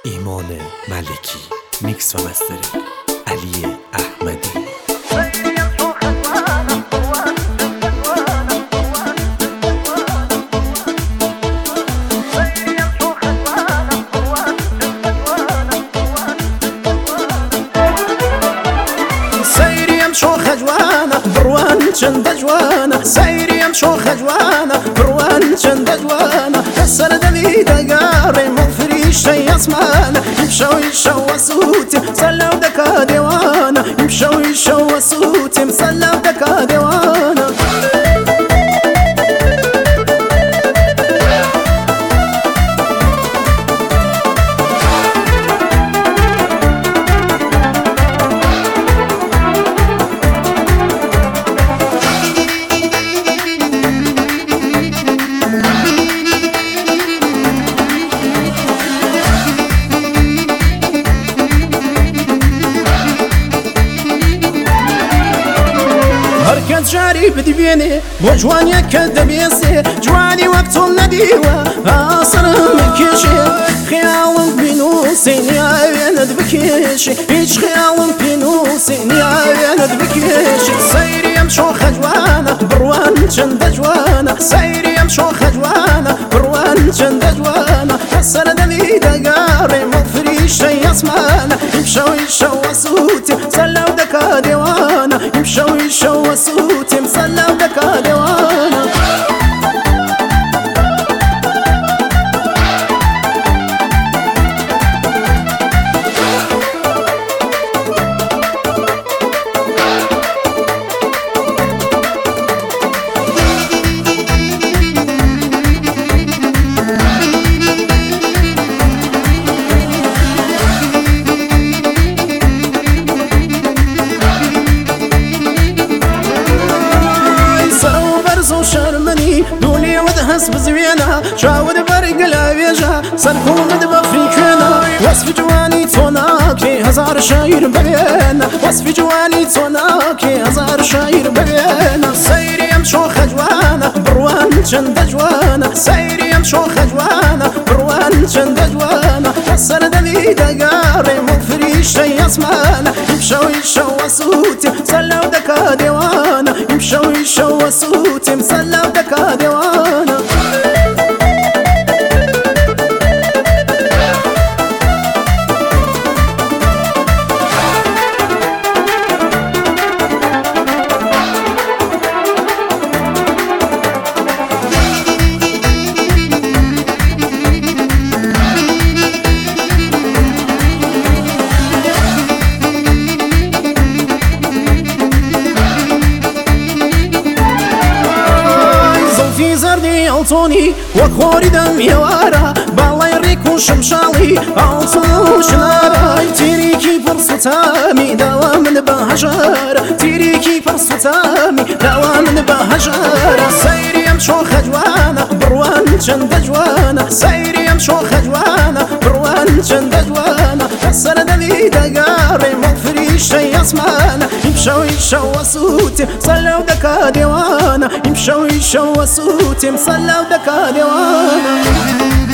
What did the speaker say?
ایمان ملکی. میکس و مسترینگ علی احمدی. شوخة جوانا بروان چند جوانا سيريم شوخة جوانا بروان چند جوانا كسر دمي دقاري مفريش شي اسمانا يمشوا يشوا صوتي صلوا دكا ديوانا يمشوا يشوا صوتي صلوا دكا ديوانا جاري بدي بيني وجواني كدبيسي جواني وقت نديوة عصر مكيشي خيال بنوسي نيايا بكيشي هيج خيال بنوسي نيايا بكيشي سيري يمشو خجوانا بروان چند جوانا سيري يمشو خجوانا بروان چند جوانا كسر دمي دقاري مفريش شي اسمانا يمشو يشو صوتي صلوا دكا ديوانا يمشو يشو صوتي مصلوا دكا ديوانا دولي ودهس بزوينا شاود برق العويجة سركو مدبا فريكينا وصف جواني توناكي هزار شاير ببينا وصف جواني توناكي هزار شاير ببينا سيري يمشو خجوانا بروان چند جوانا سيري يمشو خجوانا بروان چند جوانا كسر دمي دقاري مفريش شي اسمانا يمشو يشو صوتي صلوا دكا ديوانا يمشو يشو صوتي مصلوا دكا ديوانا زردي ألطوني وكوري دم يوارا بالله يريكو شمشالي ألطو شنارا تيريكي فرصو تامي دوام بهجارة تيريكي فرصو تامي دوام بهجارة سيري يمشو خجوانا بروان چند جوانا سيري يمشو خجوانا بروان چند جوانا كسر دمي دقاري مفريش شي اسمانا يمشو يشو صوتي صلوا دكا ديوانا يمشو يشو صوتي مصلوا دكا ديوانا